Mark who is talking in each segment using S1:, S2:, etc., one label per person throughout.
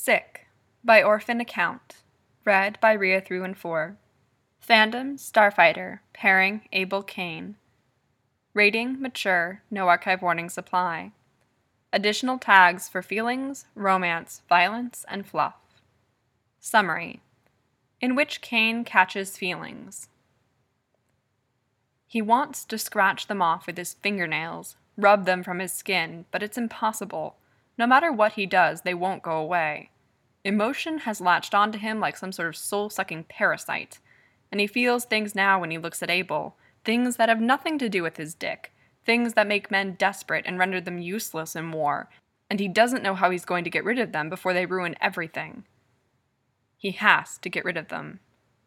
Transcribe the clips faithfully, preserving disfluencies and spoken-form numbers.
S1: Sick by Orphan Account. Read by Rhea through and four. Fandom, Starfighter, pairing Abel Cain. Rating, mature, no archive warnings apply. Additional tags for feelings, romance, violence, and fluff. Summary. In which Cain catches feelings. He wants to scratch them off with his fingernails, rub them from his skin, but it's impossible. No matter what he does, they won't go away. Emotion has latched onto him like some sort of soul-sucking parasite, and he feels things now when he looks at Abel, things that have nothing to do with his dick, things that make men desperate and render them useless in war, and he doesn't know how he's going to get rid of them before they ruin everything. He has to get rid of them.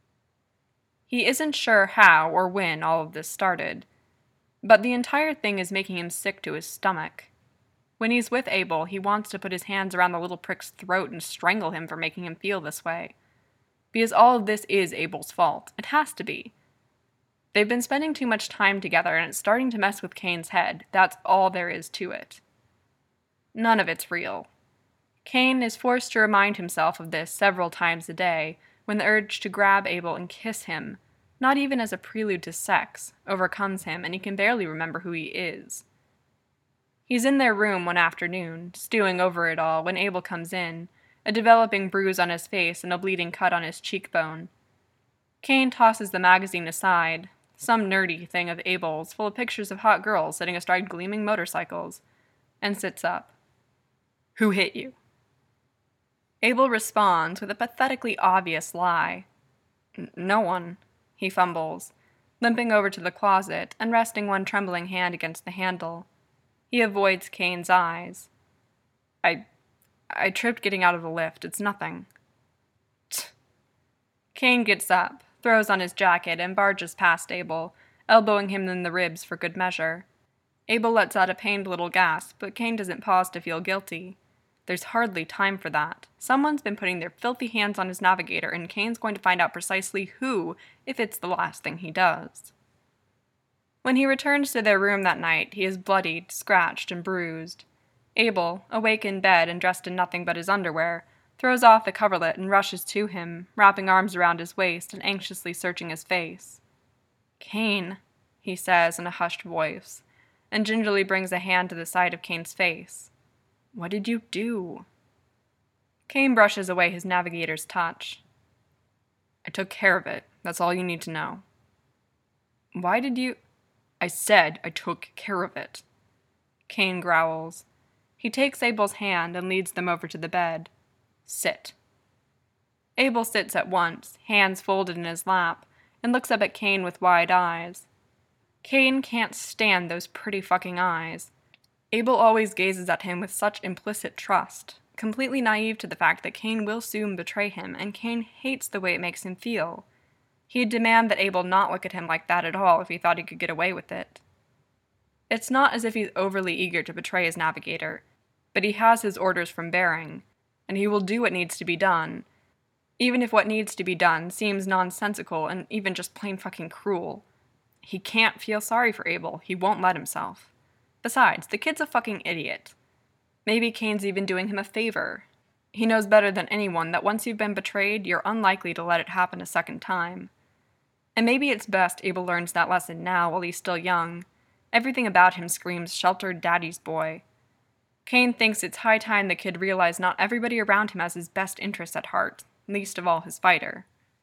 S1: He isn't sure how or when all of this started, but the entire thing is making him sick to his stomach. When he's with Abel, he wants to put his hands around the little prick's throat and strangle him for making him feel this way. Because all of this is Abel's fault. It has to be. They've been spending too much time together, and it's starting to mess with Cain's head. That's all there is to it. None of it's real. Cain is forced to remind himself of this several times a day, when the urge to grab Abel and kiss him, not even as a prelude to sex, overcomes him, and he can barely remember who he is. He's in their room one afternoon, stewing over it all, when Abel comes in, a developing bruise on his face and a bleeding cut on his cheekbone. Cain tosses the magazine aside, some nerdy thing of Abel's full of pictures of hot girls sitting astride gleaming motorcycles, and sits up. "Who hit you?" Abel responds with a pathetically obvious lie. "No one," he fumbles, limping over to the closet and resting one trembling hand against the handle. He avoids Cain's eyes. I... I tripped getting out of the lift. It's nothing." Tch. Cain gets up, throws on his jacket, and barges past Abel, elbowing him in the ribs for good measure. Abel lets out a pained little gasp, but Cain doesn't pause to feel guilty. There's hardly time for that. Someone's been putting their filthy hands on his navigator, and Cain's going to find out precisely who, if it's the last thing he does. When he returns to their room that night, he is bloodied, scratched, and bruised. Abel, awake in bed and dressed in nothing but his underwear, throws off the coverlet and rushes to him, wrapping arms around his waist and anxiously searching his face. "Cain," he says in a hushed voice, and gingerly brings a hand to the side of Cain's face. "What did you do?" Cain brushes away his navigator's touch. "I took care of it. That's all you need to know." "Why did you—" "I said I took care of it." Cain growls. He takes Abel's hand and leads them over to the bed. "Sit." Abel sits at once, hands folded in his lap, and looks up at Cain with wide eyes. Cain can't stand those pretty fucking eyes. Abel always gazes at him with such implicit trust, completely naive to the fact that Cain will soon betray him, and Cain hates the way it makes him feel. He'd demand that Abel not look at him like that at all if he thought he could get away with it. It's not as if he's overly eager to betray his navigator, but he has his orders from Bering, and he will do what needs to be done, even if what needs to be done seems nonsensical and even just plain fucking cruel. He can't feel sorry for Abel. He won't let himself. Besides, the kid's a fucking idiot. Maybe Cain's even doing him a favor. He knows better than anyone that once you've been betrayed, you're unlikely to let it happen a second time. And maybe it's best Abel learns that lesson now while he's still young. Everything about him screams sheltered daddy's boy. Cain thinks it's high time the kid realized not everybody around him has his best interests at heart, least of all his fighter.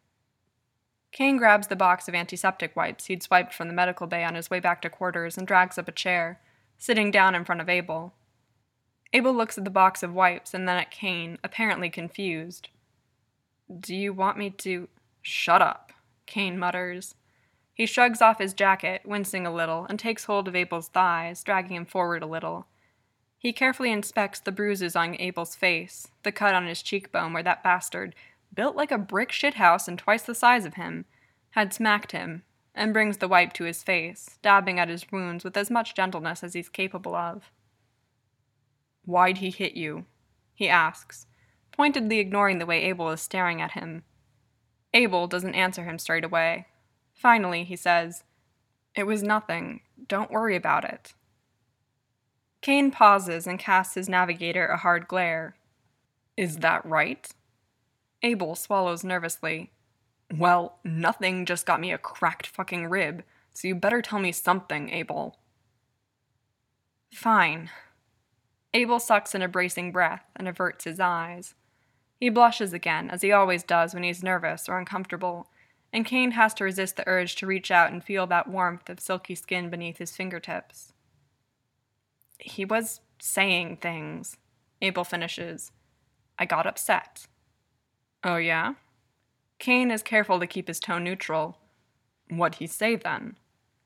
S1: Cain grabs the box of antiseptic wipes he'd swiped from the medical bay on his way back to quarters and drags up a chair, sitting down in front of Abel. Abel looks at the box of wipes and then at Cain, apparently confused. "Do you want me to—" "Shut up," Cain mutters. He shrugs off his jacket, wincing a little, and takes hold of Abel's thighs, dragging him forward a little. He carefully inspects the bruises on Abel's face, the cut on his cheekbone where that bastard, built like a brick shithouse and twice the size of him, had smacked him, and brings the wipe to his face, dabbing at his wounds with as much gentleness as he's capable of. "Why'd he hit you?" he asks, pointedly ignoring the way Abel is staring at him. Abel doesn't answer him straight away. Finally, he says, "It was nothing. Don't worry about it." Cain pauses and casts his navigator a hard glare. Is that right? Abel swallows nervously. Well, nothing just got me a cracked fucking rib, so you better tell me something, Abel. Fine. Abel sucks in a bracing breath and averts his eyes. He blushes again, as he always does when he's nervous or uncomfortable, and Kane has to resist the urge to reach out and feel that warmth of silky skin beneath his fingertips. He was saying things, Abel finishes. I got upset. Oh yeah? Kane is careful to keep his tone neutral. What'd he say then?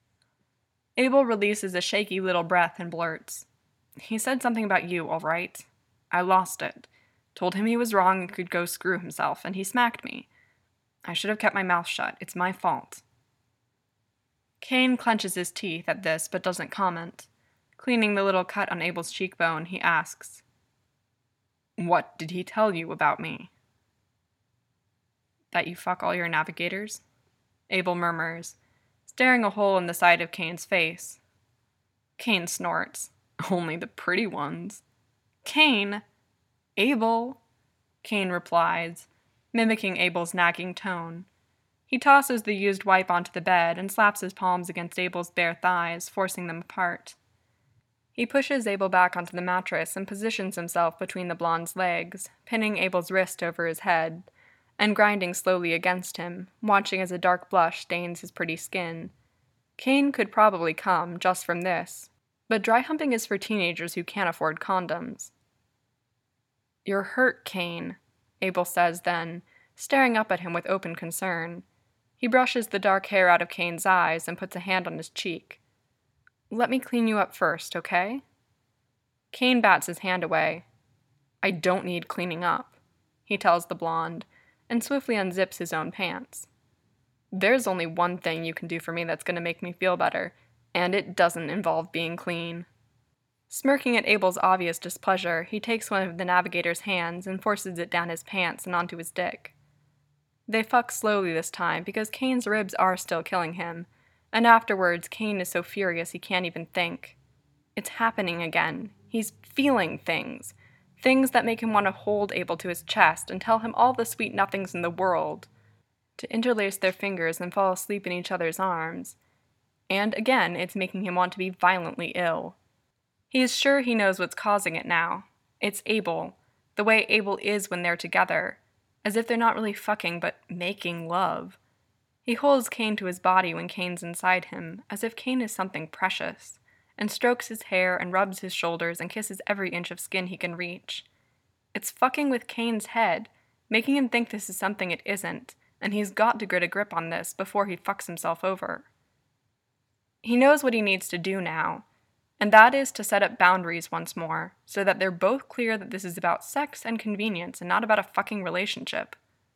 S1: Abel releases a shaky little breath and blurts. He said something about you, all right. I lost it. Told him he was wrong and could go screw himself, and he smacked me. I should have kept my mouth shut. It's my fault. Kane clenches his teeth at this, but doesn't comment. Cleaning the little cut on Abel's cheekbone, he asks, What did he tell you about me? That you fuck all your navigators? Abel murmurs, staring a hole in the side of Kane's face. Kane snorts. Only the pretty ones. Kane! Abel! Kane replies, mimicking Abel's nagging tone. He tosses the used wipe onto the bed and slaps his palms against Abel's bare thighs, forcing them apart. He pushes Abel back onto the mattress and positions himself between the blonde's legs, pinning Abel's wrist over his head, and grinding slowly against him, watching as a dark blush stains his pretty skin. Kane could probably come just from this, but dry humping is for teenagers who can't afford condoms. You're hurt, Kane, Abel says then, staring up at him with open concern. He brushes the dark hair out of Kane's eyes and puts a hand on his cheek. Let me clean you up first, okay? Kane bats his hand away. I don't need cleaning up, he tells the blonde, and swiftly unzips his own pants. There's only one thing you can do for me that's going to make me feel better, and it doesn't involve being clean. Smirking at Abel's obvious displeasure, he takes one of the navigator's hands and forces it down his pants and onto his dick. They fuck slowly this time because Kane's ribs are still killing him, and afterwards Kane is so furious he can't even think. It's happening again. He's feeling things. Things that make him want to hold Abel to his chest and tell him all the sweet nothings in the world, to interlace their fingers and fall asleep in each other's arms. And again, it's making him want to be violently ill. He is sure he knows what's causing it now. It's Abel, the way Abel is when they're together, as if they're not really fucking but making love. He holds Kane to his body when Kane's inside him, as if Kane is something precious, and strokes his hair and rubs his shoulders and kisses every inch of skin he can reach. It's fucking with Kane's head, making him think this is something it isn't, and he's got to get a grip on this before he fucks himself over. He knows what he needs to do now, and that is to set up boundaries once more, so that they're both clear that this is about sex and convenience and not about a fucking relationship.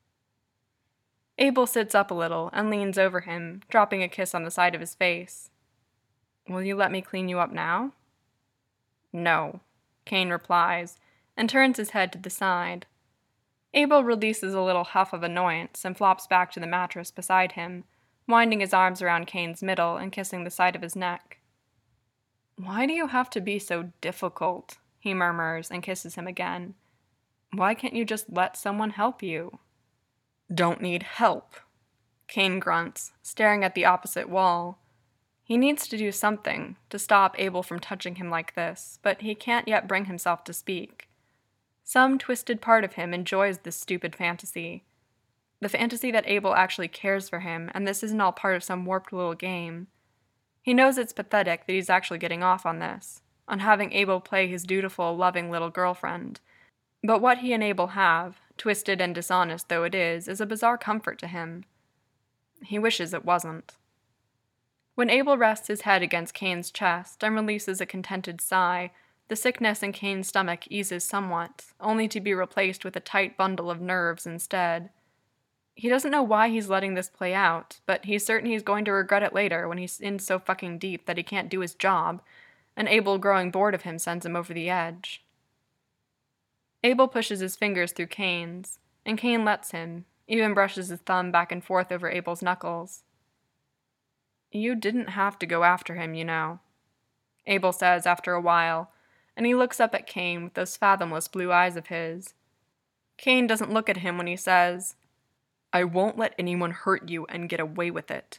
S1: Abel sits up a little and leans over him, dropping a kiss on the side of his face. Will you let me clean you up now? No, Kane replies, and turns his head to the side. Abel releases a little huff of annoyance and flops back to the mattress beside him, winding his arms around Kane's middle and kissing the side of his neck. Why do you have to be so difficult? He murmurs and kisses him again. Why can't you just let someone help you? Don't need help, Kane grunts, staring at the opposite wall. He needs to do something to stop Abel from touching him like this, but he can't yet bring himself to speak. Some twisted part of him enjoys this stupid fantasy. The fantasy that Abel actually cares for him, and this isn't all part of some warped little game. He knows it's pathetic that he's actually getting off on this, on having Abel play his dutiful, loving little girlfriend. But what he and Abel have, twisted and dishonest though it is, is a bizarre comfort to him. He wishes it wasn't. When Abel rests his head against Kane's chest and releases a contented sigh, the sickness in Kane's stomach eases somewhat, only to be replaced with a tight bundle of nerves instead. He doesn't know why he's letting this play out, but he's certain he's going to regret it later when he's in so fucking deep that he can't do his job, and Abel growing bored of him sends him over the edge. Abel pushes his fingers through Kane's, and Kane lets him, even brushes his thumb back and forth over Abel's knuckles. You didn't have to go after him, you know, Abel says after a while, and he looks up at Kane with those fathomless blue eyes of his. Cain doesn't look at him when he says, "I won't let anyone hurt you and get away with it."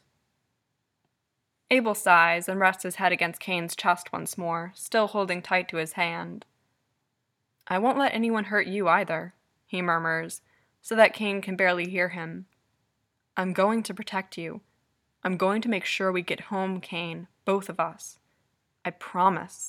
S1: Abel sighs and rests his head against Cain's chest once more, still holding tight to his hand. "I won't let anyone hurt you either," he murmurs, so that Cain can barely hear him. "I'm going to protect you. I'm going to make sure we get home, Cain, both of us. I promise."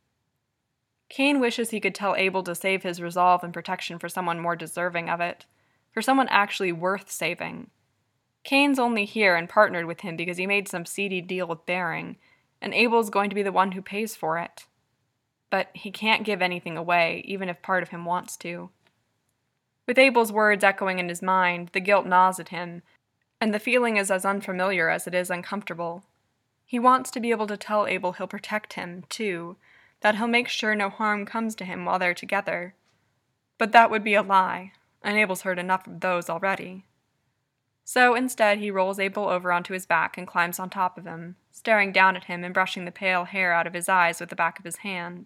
S1: Cain wishes he could tell Abel to save his resolve and protection for someone more deserving of it, for someone actually worth saving. Cain's only here and partnered with him because he made some seedy deal with Baring, and Abel's going to be the one who pays for it. But he can't give anything away, even if part of him wants to. With Abel's words echoing in his mind, the guilt gnaws at him, and the feeling is as unfamiliar as it is uncomfortable. He wants to be able to tell Abel he'll protect him, too, that he'll make sure no harm comes to him while they're together. But that would be a lie, and Abel's heard enough of those already. So instead he rolls Abel over onto his back and climbs on top of him, staring down at him and brushing the pale hair out of his eyes with the back of his hand.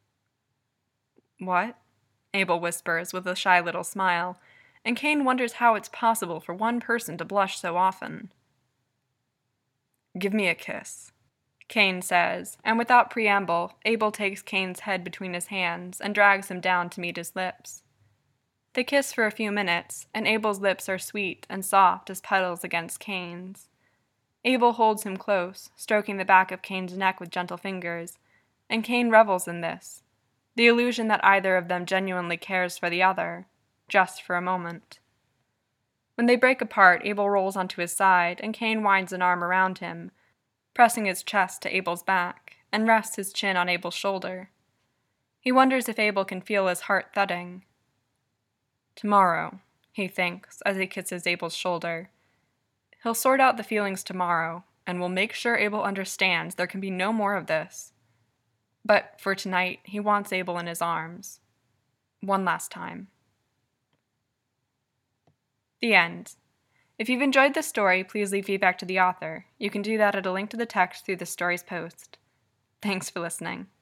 S1: "What?" Abel whispers with a shy little smile, and Cain wonders how it's possible for one person to blush so often. "Give me a kiss," Cain says, and without preamble, Abel takes Cain's head between his hands and drags him down to meet his lips. They kiss for a few minutes, and Abel's lips are sweet and soft as petals against Cain's. Abel holds him close, stroking the back of Cain's neck with gentle fingers, and Cain revels in this, the illusion that either of them genuinely cares for the other, just for a moment. When they break apart, Abel rolls onto his side, and Cain winds an arm around him, pressing his chest to Abel's back, and rests his chin on Abel's shoulder. He wonders if Abel can feel his heart thudding. Tomorrow, he thinks, as he kisses Abel's shoulder. He'll sort out the feelings tomorrow, and will make sure Abel understands there can be no more of this. But for tonight, he wants Abel in his arms. One last time. The end. If you've enjoyed this story, please leave feedback to the author. You can do that at a link to the text through the story's post. Thanks for listening.